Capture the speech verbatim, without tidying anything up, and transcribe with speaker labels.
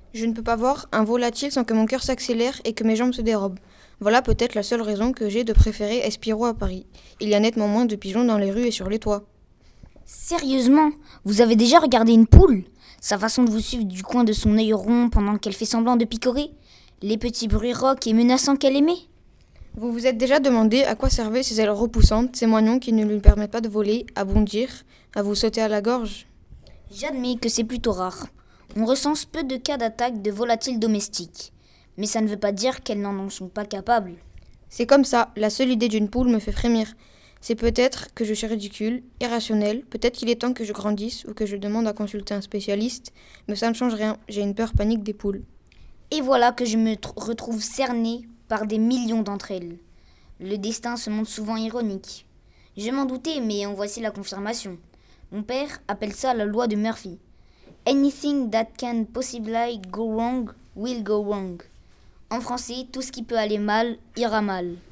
Speaker 1: Je ne peux pas voir un volatile sans que mon cœur s'accélère et que mes jambes se dérobent. Voilà peut-être la seule raison que j'ai de préférer Espiro à Paris. Il y a nettement moins de pigeons dans les rues et sur les toits.
Speaker 2: Sérieusement, vous avez déjà regardé une poule? Sa façon de vous suivre du coin de son œil rond pendant qu'elle fait semblant de picorer? Les petits bruits rauques et menaçants qu'elle émet?
Speaker 1: Vous vous êtes déjà demandé à quoi servaient ces ailes repoussantes, ces moignons qui ne lui permettent pas de voler, à bondir, à vous sauter à la gorge?
Speaker 2: J'admets que c'est plutôt rare. On recense peu de cas d'attaque de volatiles domestiques. Mais ça ne veut pas dire qu'elles n'en en sont pas capables.
Speaker 1: C'est comme ça, la seule idée d'une poule me fait frémir. C'est peut-être que je suis ridicule, irrationnel, peut-être qu'il est temps que je grandisse ou que je demande à consulter un spécialiste, mais ça ne change rien, j'ai une peur panique des poules.
Speaker 2: Et voilà que je me tr- retrouve cerné par des millions d'entre elles. Le destin se montre souvent ironique. Je m'en doutais, mais en voici la confirmation. Mon père appelle ça la loi de Murphy. Anything that can possibly go wrong will go wrong. En français, tout ce qui peut aller mal ira mal.